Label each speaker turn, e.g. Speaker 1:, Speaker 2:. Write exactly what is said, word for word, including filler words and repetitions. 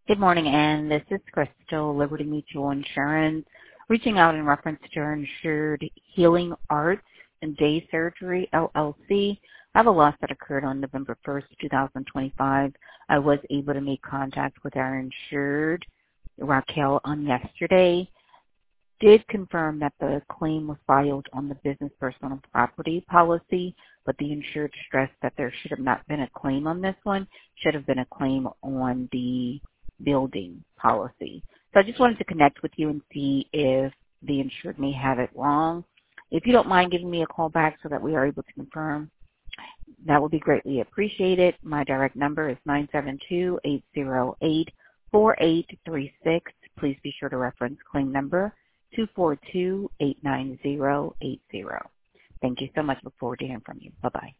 Speaker 1: Good morning, Ann. This is Crystal, Liberty Mutual Insurance, reaching out in reference to our insured Healing Arts and Day Surgery, L L C. I have a loss that occurred on November first, two thousand twenty-five. I was able to make contact with our insured, Raquel, on yesterday. Did confirm that the claim was filed on the business personal property policy, but the insured stressed that there should have not been a claim on this one, should have been a claim on the building policy. So I just wanted to connect with you and see if the insured may have it wrong. If you don't mind giving me a call back so that we are able to confirm, that would be greatly appreciated. My direct number is nine seven two, eight zero eight, four eight three six. Please be sure to reference claim number two four two, eight nine zero eight zero. Thank you so much. Look forward to hearing from you. Bye-bye.